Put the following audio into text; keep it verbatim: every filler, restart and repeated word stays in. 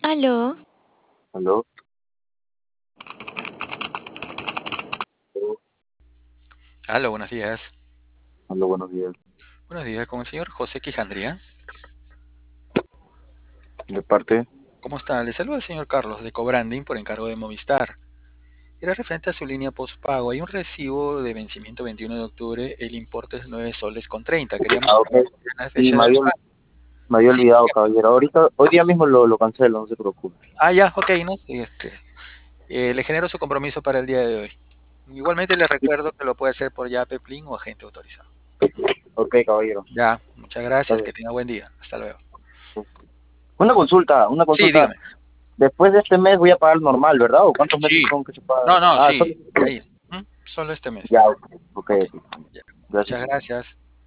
Aló, Aló, Hola, buenos días. aló, buenos días. Buenos días, con el señor José Quijandría. De parte, ¿Cómo está? Le saluda el señor Carlos de Cobranding por encargo de Movistar. Era referente a su línea postpago. Hay un recibo de vencimiento veintiuno de octubre, el importe es nueve soles con treinta. Queríamos ah, ok. saber la Sí, fecha me de había, pago. me había Sí, olvidado, diga. caballero. Ahorita, hoy día mismo lo, lo cancelo, no se preocupe. Ah, ya, ok, ¿no? Sí, este, eh, le genero su compromiso para el día de hoy. Igualmente le recuerdo que lo puede hacer por Yape, Plin o agente autorizado. Ok, caballero. Ya, muchas gracias, que Gracias. tenga buen día. Hasta luego. Una consulta, una Sí, consulta. dígame. Después de este mes voy a pagar normal, ¿verdad? ¿O cuántos meses Sí. son que se pagan? No, no, Ah, solo sí, este de mes. ahí. ¿Mm? Solo este mes. Ya, ok, ok. Ok, Ok. ya. Gracias. Muchas gracias.